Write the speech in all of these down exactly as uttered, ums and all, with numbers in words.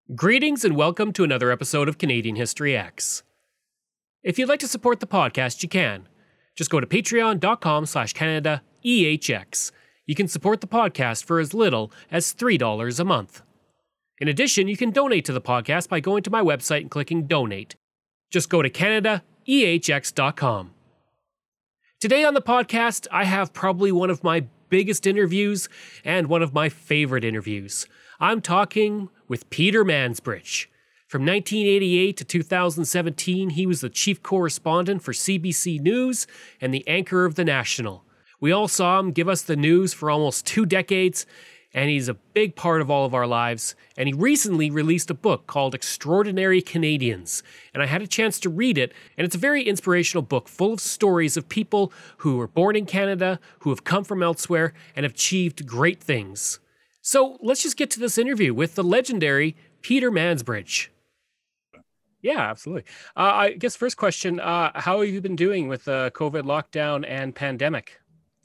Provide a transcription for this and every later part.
Greetings and welcome to another episode of Canadian History X. If you'd like to support the podcast, you can. Just go to patreon.com slash Canada EHX. You can support the podcast for as little as three dollars a month. In addition, you can donate to the podcast by going to my website and clicking Donate. Just go to canada e h x dot com. Today on the podcast, I have probably one of my biggest interviews and one of my favorite interviews. I'm talking with Peter Mansbridge. From nineteen eighty-eight to two thousand seventeen, he was the chief correspondent for C B C News and the anchor of The National. We all saw him give us the news for almost two decades, and he's a big part of all of our lives. And he recently released a book called Extraordinary Canadians, and I had a chance to read it, and it's a very inspirational book full of stories of people who were born in Canada, who have come from elsewhere, and have achieved great things. So let's just get to this interview with the legendary Peter Mansbridge. Yeah, absolutely. Uh, I guess first question, uh, how have you been doing with the COVID lockdown and pandemic?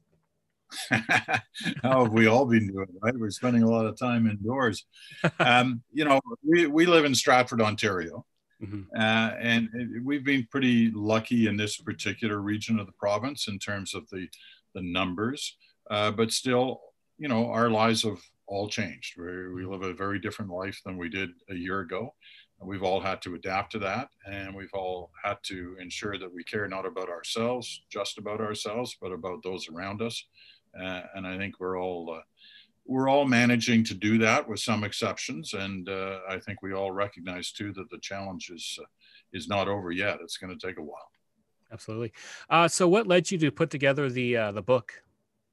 How have we all been doing, right? We're spending a lot of time indoors. Um, you know, we, we live in Stratford, Ontario, mm-hmm. uh, and it, we've been pretty lucky in this particular region of the province in terms of the, the numbers, uh, but still, you know, our lives have all changed. We, we live a very different life than we did a year ago. We've all had to adapt to that, and we've all had to ensure that we care not about ourselves, just about ourselves, but about those around us. Uh, and I think we're all uh, we're all managing to do that with some exceptions. And uh, I think we all recognize too that the challenge is uh, is not over yet. It's going to take a while. Absolutely. Uh, so, what led you to put together the uh, the book?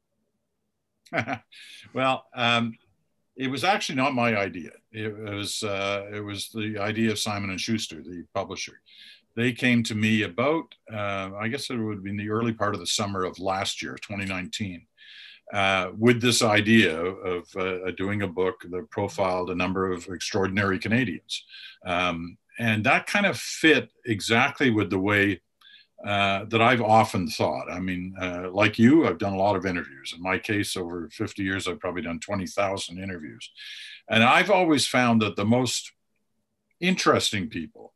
Well. Um, It was actually not my idea. It was uh, it was the idea of Simon and Schuster, the publisher. They came to me about, uh, I guess it would have been the early part of the summer of last year, twenty nineteen, uh, with this idea of uh, doing a book that profiled a number of extraordinary Canadians. Um, and that kind of fit exactly with the way Uh, that I've often thought. I mean, uh, like you, I've done a lot of interviews. In my case, over fifty years, I've probably done twenty thousand interviews. And I've always found that the most interesting people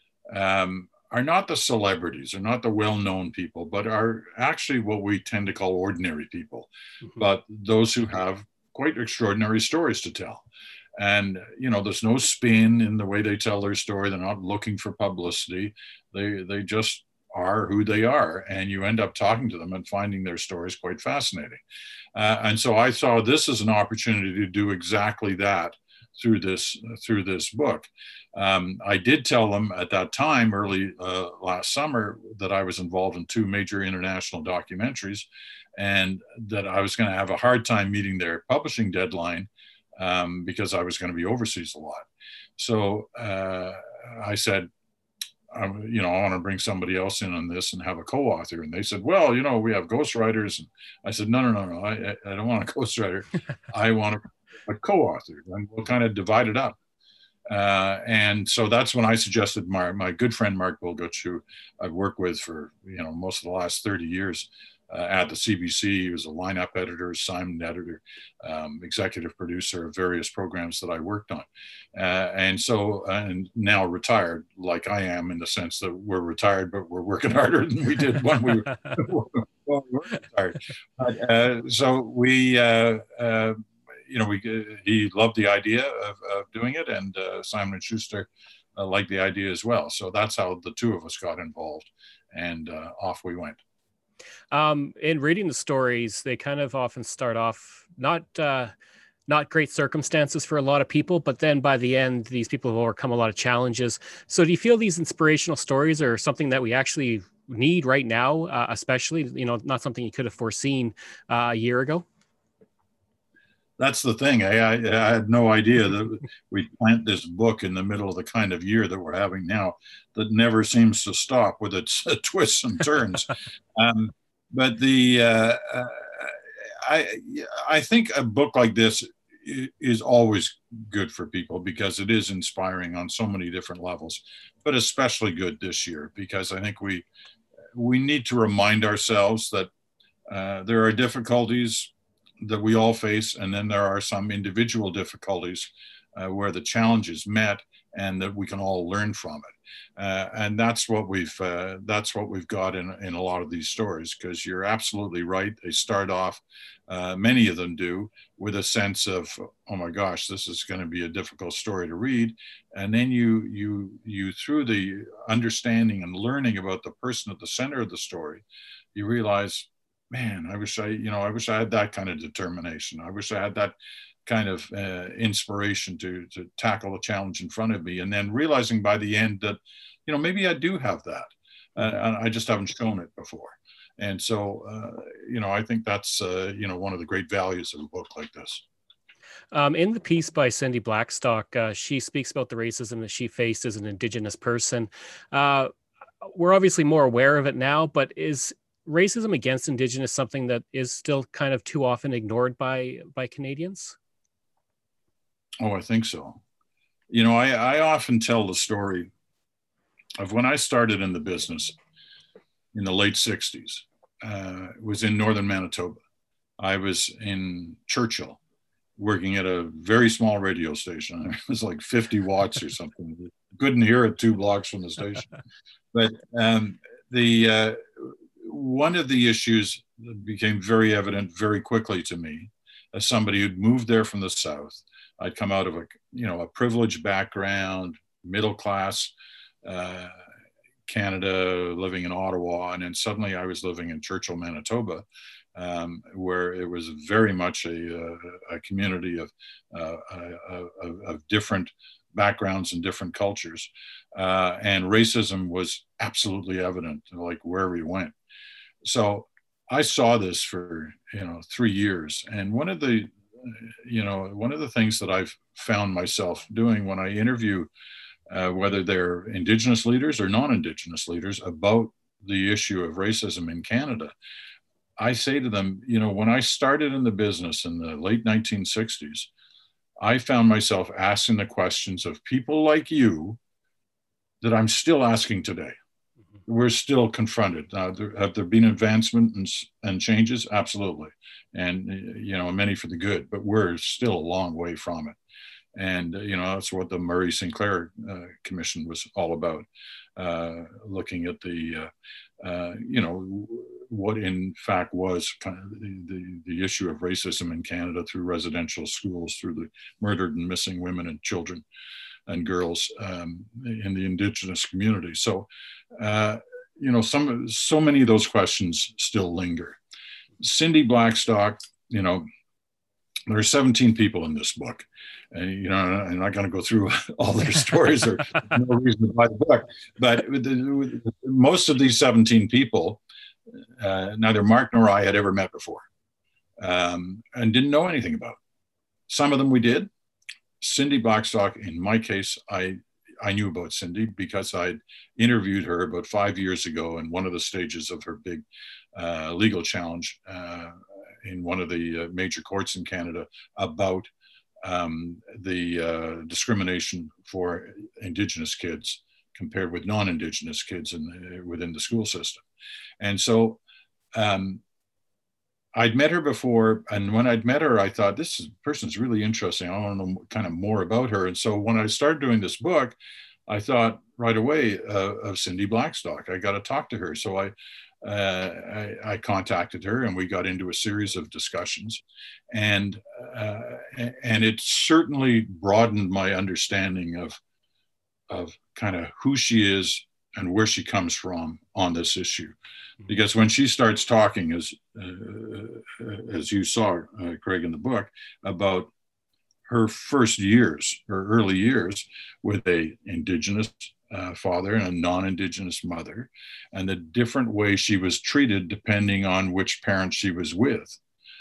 um, are not the celebrities, are not the well-known people, but are actually what we tend to call ordinary people, mm-hmm. but those who have quite extraordinary stories to tell. And, you know, there's no spin in the way they tell their story. They're not looking for publicity. They, they just are who they are, and you end up talking to them and finding their stories quite fascinating. Uh, and so I saw this as an opportunity to do exactly that through this through this book. Um, I did tell them at that time, early uh, last summer, that I was involved in two major international documentaries, and that I was going to have a hard time meeting their publishing deadline um, because I was going to be overseas a lot. So uh, I said, Um, you know, I want to bring somebody else in on this and have a co-author. And they said, well, you know, we have ghostwriters. And I said, no, no, no, no, I, I don't want a ghostwriter. I want a, a co-author, and we'll kind of divide it up. Uh, and so that's when I suggested my, my good friend, Mark Bilguch, who I've worked with for, you know, most of the last thirty years uh, at the C B C. He was a lineup editor, assignment editor, um, executive producer of various programs that I worked on. Uh, and so, uh, and now retired, like I am, in the sense that we're retired, but we're working harder than we did when we were, when we were retired. But, uh, so we, uh, uh, you know, we he loved the idea of, of doing it, and uh, Simon and Schuster uh, liked the idea as well. So that's how the two of us got involved, and uh, off we went. Um, in reading the stories, they kind of often start off not uh, not great circumstances for a lot of people, but then by the end, these people have overcome a lot of challenges. So do you feel these inspirational stories are something that we actually need right now, uh, especially, you know, not something you could have foreseen uh, a year ago? That's the thing. I, I, I had no idea that we'd plant this book in the middle of the kind of year that we're having now that never seems to stop with its uh, twists and turns. um, but the uh, uh, I, I think a book like this is always good for people because it is inspiring on so many different levels, but especially good this year because I think we we need to remind ourselves that uh, there are difficulties that we all face, and then there are some individual difficulties uh, where the challenge is met and that we can all learn from it. Uh, and that's what we've uh, that's what we've got in, in a lot of these stories, because you're absolutely right. They start off, uh, many of them do, with a sense of, oh my gosh, this is going to be a difficult story to read. And then you, you, you through the understanding and learning about the person at the center of the story, you realize, man, I wish I, you know, I wish I had that kind of determination. I wish I had that kind of uh, inspiration to to tackle the challenge in front of me, and then realizing by the end that, you know, maybe I do have that, uh, I just haven't shown it before. And so, uh, you know, I think that's uh, you know, one of the great values of a book like this. Um, in the piece by Cindy Blackstock, uh, she speaks about the racism that she faced as an Indigenous person. Uh, we're obviously more aware of it now, but is racism against Indigenous something that is still kind of too often ignored by by Canadians? Oh, I think so. You know, I, I often tell the story of when I started in the business in the late sixties. Uh, it was in northern Manitoba. I was in Churchill working at a very small radio station. It was like fifty watts or something. Couldn't hear it two blocks from the station. But um, the uh, one of the issues that became very evident very quickly to me, as somebody who'd moved there from the South. I'd come out of a, you know, a privileged background, middle class, uh, Canada, living in Ottawa, and then suddenly I was living in Churchill, Manitoba, um, where it was very much a, a, a community of, uh, of, of different backgrounds and different cultures, uh, and racism was absolutely evident, like where we went. So I saw this for, you know, three years, and one of the you know, one of the things that I've found myself doing when I interview, uh, whether they're Indigenous leaders or non-Indigenous leaders, about the issue of racism in Canada, I say to them, you know, when I started in the business in the late nineteen sixties, I found myself asking the questions of people like you that I'm still asking today. We're still confronted. Uh, there, have there been advancement and, and changes? Absolutely. And, you know, many for the good, but we're still a long way from it. And, you know, that's what the Murray Sinclair uh, Commission was all about, uh, looking at the, uh, uh, you know, what in fact was kind of the, the, the issue of racism in Canada through residential schools, through the murdered and missing women and children and girls um, in the Indigenous community. So, uh, you know, some so many of those questions still linger. Cindy Blackstock, you know, there are seventeen people in this book, and you know, I'm not going to go through all their stories. Or no reason to buy the book, but the, most of these seventeen people, uh, neither Mark nor I had ever met before, um, and didn't know anything about. Some of them we did. Cindy Blackstock, in my case, I I knew about Cindy because I'd interviewed her about five years ago in one of the stages of her big uh, legal challenge uh, in one of the uh, major courts in Canada about um, the uh, discrimination for Indigenous kids compared with non-Indigenous kids in the, within the school system. And so um, I'd met her before, and when I'd met her, I thought, this person's really interesting. I want to know kind of more about her. And so when I started doing this book, I thought right away uh, of Cindy Blackstock. I got to talk to her. So I, uh, I, I contacted her, and we got into a series of discussions. And, uh, and it certainly broadened my understanding of, of kind of who she is and where she comes from on this issue. Because when she starts talking, as uh, as you saw, uh, Craig, in the book, about her first years, her early years with a Indigenous uh, father and a non-Indigenous mother, and the different way she was treated depending on which parent she was with,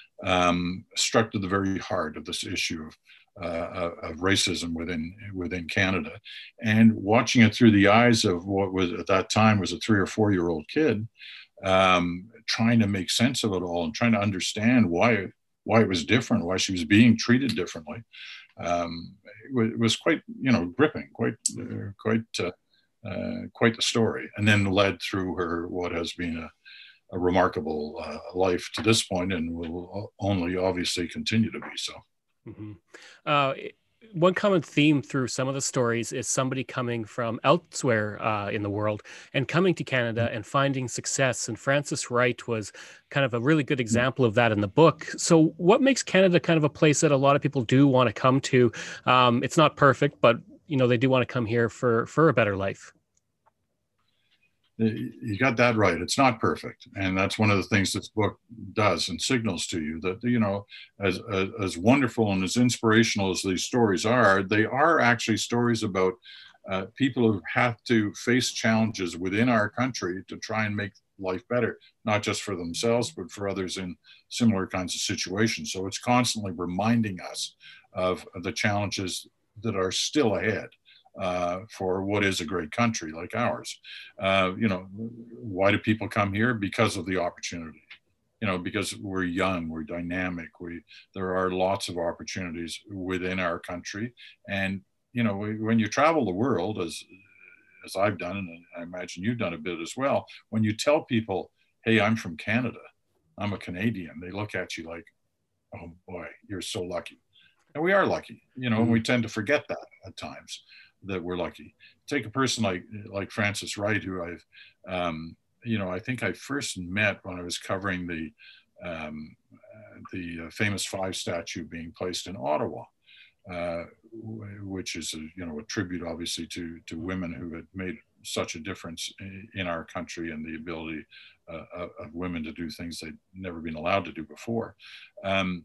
um, struck to the very heart of this issue of Uh, of racism within within Canada. And watching it through the eyes of what was at that time was a three or four year old kid, um, trying to make sense of it all and trying to understand why why it was different, why she was being treated differently. Um, it, was, it was quite, you know, gripping, quite uh, quite uh, uh, quite the story, and then led through her what has been a, a remarkable uh, life to this point, and will only obviously continue to be so. Mm-hmm. Uh, one common theme through some of the stories is somebody coming from elsewhere uh, in the world and coming to Canada and finding success. And Frances Wright was kind of a really good example of that in the book. So, what makes Canada kind of a place that a lot of people do want to come to? Um, it's not perfect, but you know they do want to come here for for a better life. You got that right. It's not perfect, and that's one of the things this book does and signals to you that, you know, as as, as wonderful and as inspirational as these stories are, they are actually stories about uh, people who have to face challenges within our country to try and make life better, not just for themselves but for others in similar kinds of situations. So it's constantly reminding us of the challenges that are still ahead. Uh, for what is a great country like ours. Uh, you know, why do people come here? Because of the opportunity. You know, because we're young, we're dynamic, we there are lots of opportunities within our country. And, you know, we, when you travel the world, as as I've done, and I imagine you've done a bit as well, when you tell people, hey, I'm from Canada, I'm a Canadian, they look at you like, oh boy, you're so lucky. And we are lucky, you know, mm-hmm. and we tend to forget that at times, that we're lucky. Take a person like like Frances Wright, who I've, um, you know, I think I first met when I was covering the um, the famous Five statue being placed in Ottawa, uh, which is a, you know, a tribute obviously to to women who had made such a difference in, in our country, and the ability uh, of women to do things they'd never been allowed to do before. Um,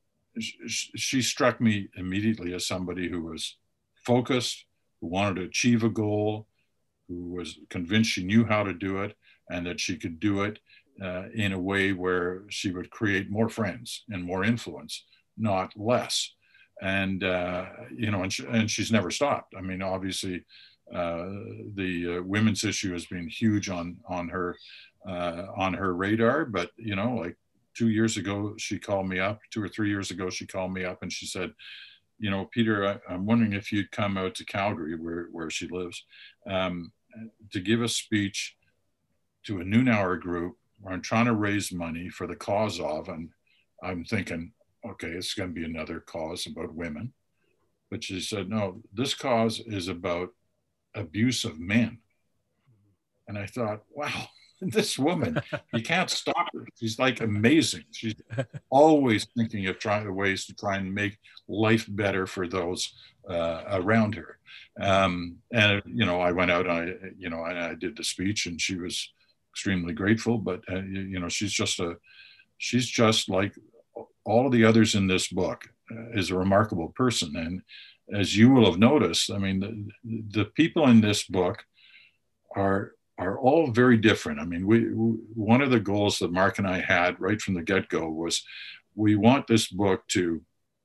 she, she struck me immediately as somebody who was focused, who wanted to achieve a goal, who was convinced she knew how to do it, and that she could do it uh, in a way where she would create more friends and more influence, not less. And, uh, you know, and, she, and she's never stopped. I mean, obviously, uh, the uh, women's issue has been huge on, on her, uh, on her radar, but, you know, like two years ago, she called me up, two or three years ago, she called me up and she said, you know, Peter, I, I'm wondering if you'd come out to Calgary, where, where she lives, um, to give a speech to a noon hour group where I'm trying to raise money for the cause of, and I'm thinking, okay, it's going to be another cause about women. But she said, no, this cause is about abuse of men. And I thought, wow, this woman, you can't stop her. She's like amazing. She's always thinking of trying ways to try and make life better for those uh, around her. Um, and, you know, I went out and I, you know, I, I did the speech, and she was extremely grateful, but, uh, you, you know, she's just a, she's just like all of the others in this book, uh, is a remarkable person. And as you will have noticed, I mean, the, the people in this book are, are all very different. I mean, we, we one of the goals that Mark and I had right from the get-go was we want this book to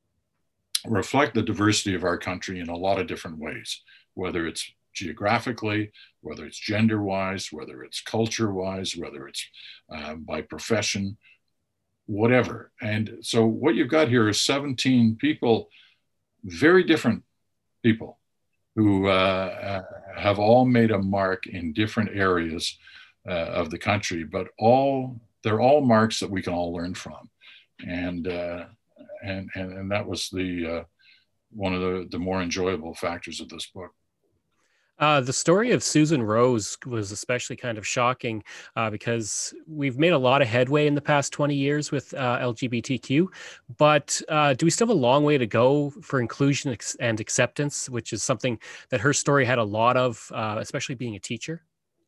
reflect the diversity of our country in a lot of different ways, whether it's geographically, whether it's gender-wise, whether it's culture-wise, whether it's uh, by profession, whatever. And so what you've got here is seventeen people, very different people, who uh, have all made a mark in different areas uh, of the country, but all they're all marks that we can all learn from, and uh, and, and and that was the uh, one of the the more enjoyable factors of this book. Uh, the story of Susan Rose was especially kind of shocking uh, because we've made a lot of headway in the past twenty years with uh, L G B T Q, but uh, do we still have a long way to go for inclusion and acceptance, which is something that her story had a lot of, uh, especially being a teacher?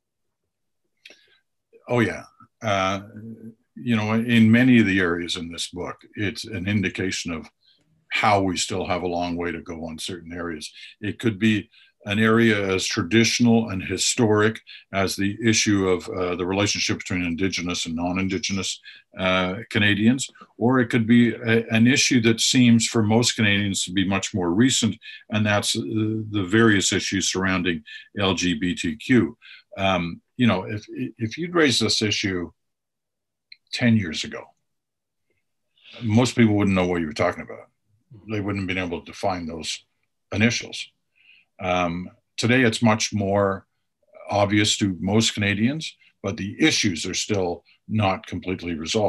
Oh, yeah. Uh, you know, in many of the areas in this book, it's an indication of how we still have a long way to go on certain areas. It could be an area as traditional and historic as the issue of uh, the relationship between Indigenous and non-Indigenous uh, Canadians, or it could be a, an issue that seems for most Canadians to be much more recent, and that's uh, the various issues surrounding L G B T Q. Um, you know, if, if you'd raised this issue ten years ago, most people wouldn't know what you were talking about. They wouldn't have been able to define those initials. Um, today, it's much more obvious to most Canadians, but the issues are still not completely resolved.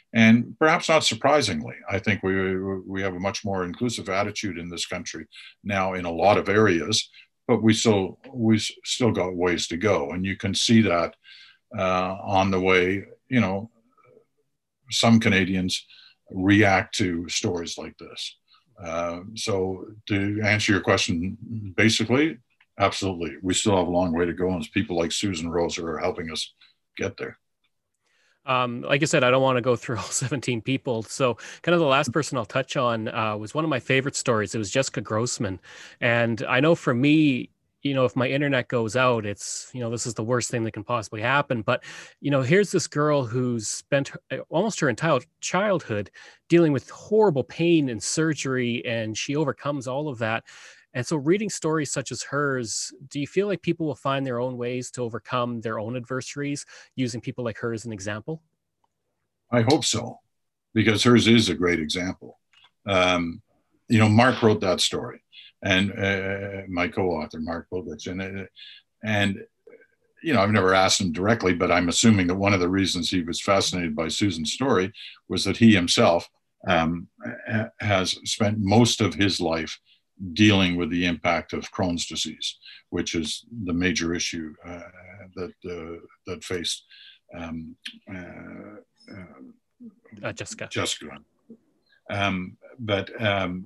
And perhaps not surprisingly, I think we, we have a much more inclusive attitude in this country now in a lot of areas, but we still, we still got ways to go. And you can see that uh, on the way, you know, some Canadians react to stories like this. Uh, so to answer your question, basically, absolutely. We still have a long way to go. And it's people like Susan Rose who are helping us get there. Um, like I said, I don't want to go through all seventeen people. So kind of the last person I'll touch on uh, was one of my favorite stories. It was Jessica Grossman. And I know for me, you know, if my internet goes out, it's, you know, this is the worst thing that can possibly happen. But, you know, here's this girl who's spent her, almost her entire childhood dealing with horrible pain and surgery, and she overcomes all of that. And so reading stories such as hers, do you feel like people will find their own ways to overcome their own adversaries using people like her as an example? I hope so, because hers is a great example. Um, you know, Mark wrote that story, and uh, my co-author, Mark Bobich, and, uh, and, you know, I've never asked him directly, but I'm assuming that one of the reasons he was fascinated by Susan's story was that he himself um, has spent most of his life dealing with the impact of Crohn's disease, which is the major issue uh, that uh, that faced um, uh, uh, uh, Jessica. Jessica. Um, but um,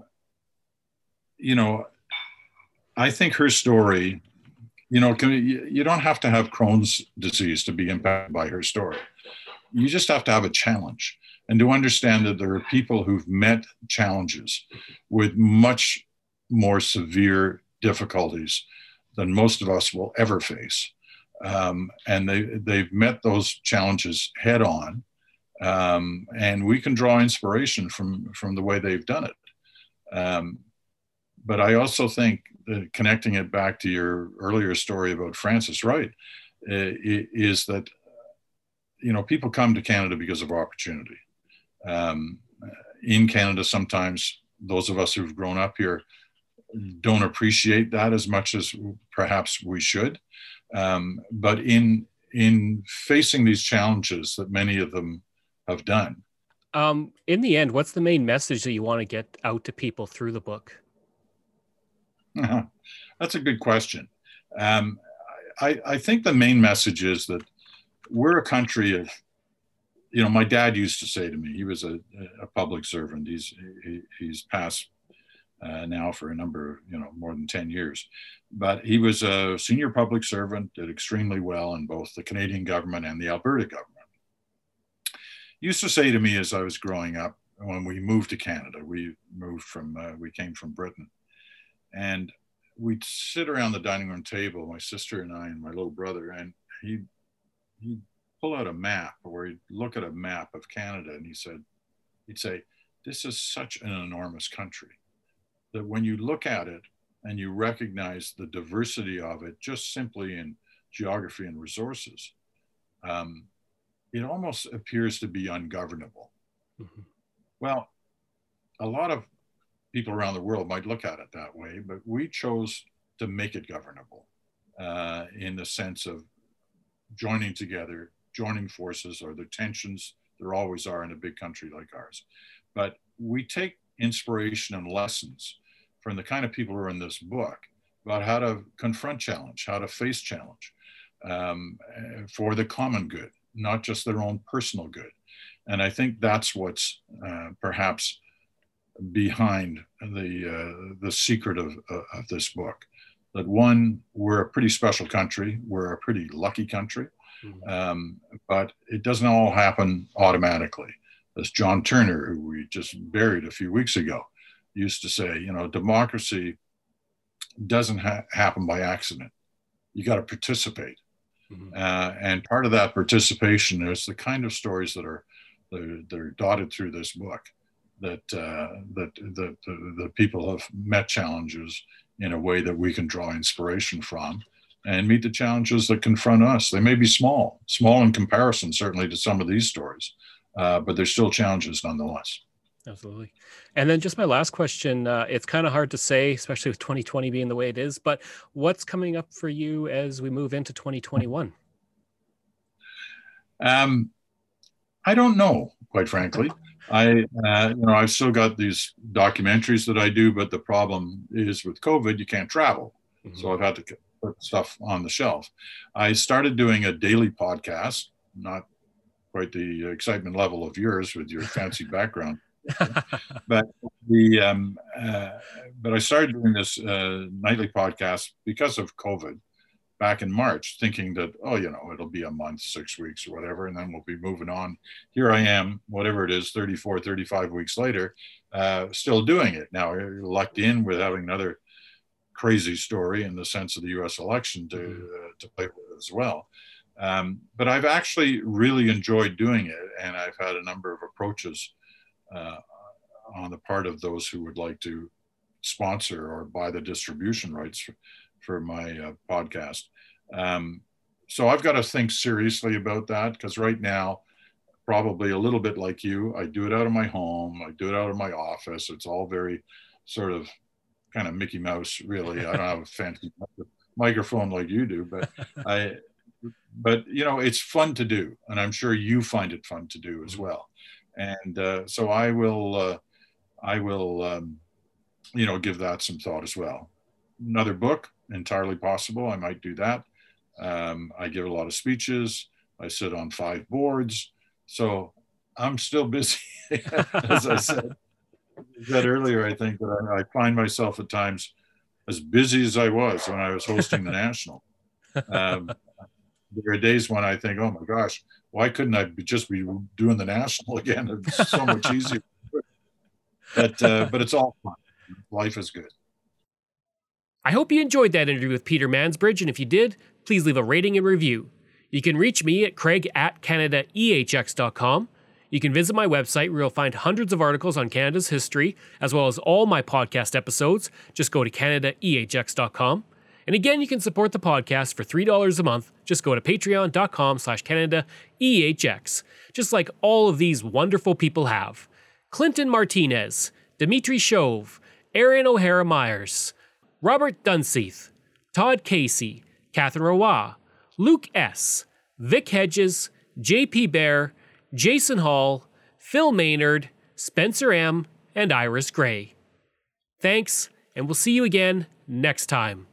you know, I think her story. You know, can, you, you don't have to have Crohn's disease to be impacted by her story. You just have to have a challenge and to understand that there are people who've met challenges with much more severe difficulties than most of us will ever face. Um, and they, they've met those challenges head on. Um, and we can draw inspiration from, from the way they've done it. Um, but I also think that connecting it back to your earlier story about Frances Wright uh, is that, you know, people come to Canada because of opportunity. Um, in Canada, sometimes those of us who've grown up here don't appreciate that as much as perhaps we should. Um, but in in facing these challenges that many of them have done. Um, in the end, what's the main message that you want to get out to people through the book? Uh-huh. That's a good question. Um, I, I think the main message is that we're a country of, you know, my dad used to say to me, he was a, a public servant. He's, he, he's passed Uh, now for a number of, you know, more than ten years. But he was a senior public servant, did extremely well in both the Canadian government and the Alberta government. He used to say to me as I was growing up, when we moved to Canada, we moved from, uh, we came from Britain, and we'd sit around the dining room table, my sister and I and my little brother, and he'd, he'd pull out a map, or he'd look at a map of Canada, and he said, he'd say, this is such an enormous country that when you look at it and you recognize the diversity of it just simply in geography and resources, um, it almost appears to be ungovernable. Mm-hmm. Well, a lot of people around the world might look at it that way, but we chose to make it governable uh, in the sense of joining together, joining forces. Are there tensions? There always are in a big country like ours. But we take inspiration and lessons from the kind of people who are in this book about how to confront challenge, how to face challenge um, for the common good, not just their own personal good. And I think that's what's uh, perhaps behind the uh, the secret of, uh, of this book. That one, we're a pretty special country, we're a pretty lucky country, mm-hmm. um, but it doesn't all happen automatically. As John Turner, who we just buried a few weeks ago, used to say, you know, democracy doesn't ha- happen by accident. You got to participate. Mm-hmm. Uh, and part of that participation is the kind of stories that are, they're, they're dotted through this book, that, uh, that, that, that, that people have met challenges in a way that we can draw inspiration from and meet the challenges that confront us. They may be small, small in comparison, certainly to some of these stories, uh, but they're still challenges nonetheless. Absolutely. And then just my last question, uh, it's kind of hard to say, especially with twenty twenty being the way it is, but what's coming up for you as we move into twenty twenty-one? Um, I don't know, quite frankly. I, uh, you know, I've still got these documentaries that I do, but the problem is with COVID, you can't travel. Mm-hmm. So I've had to put stuff on the shelf. I started doing a daily podcast, not quite the excitement level of yours with your fancy background, but the um, uh, but I started doing this uh, nightly podcast because of COVID back in March, thinking that, oh, you know, it'll be a month, six weeks or whatever, and then we'll be moving on. Here I am, whatever it is, thirty-four, thirty-five weeks later, uh, still doing it. Now, you're lucked in with having another crazy story in the sense of the U S election to, uh, to play with as well. Um, but I've actually really enjoyed doing it, and I've had a number of approaches uh, on the part of those who would like to sponsor or buy the distribution rights for, for my uh, podcast. Um, so I've got to think seriously about that, because right now, probably a little bit like you, I do it out of my home, I do it out of my office. It's all very sort of kind of Mickey Mouse, really. I don't have a fancy microphone like you do, but I, but you know, it's fun to do, and I'm sure you find it fun to do as well. And uh, so I will, uh, I will, um, you know, give that some thought as well. Another book, entirely possible. I might do that. Um, I give a lot of speeches. I sit on five boards, so I'm still busy. As I said, said earlier, I think that I, I find myself at times as busy as I was when I was hosting the National. Um, there are days when I think, oh my gosh, why couldn't I be just be doing the National again? It's so much easier. But uh, but it's all fun. Life is good. I hope you enjoyed that interview with Peter Mansbridge, and if you did, please leave a rating and review. You can reach me at craig at canada e h x dot com. You can visit my website where you'll find hundreds of articles on Canada's history, as well as all my podcast episodes. Just go to canada e h x dot com. And again, you can support the podcast for three dollars a month. Just go to patreon dot com slash canada e h x, just like all of these wonderful people have. Clinton Martinez, Dimitri Chauve, Aaron O'Hara Myers, Robert Dunseith, Todd Casey, Catherine Roy, Luke S., Vic Hedges, J P Bear, Jason Hall, Phil Maynard, Spencer M., and Iris Gray. Thanks, and we'll see you again next time.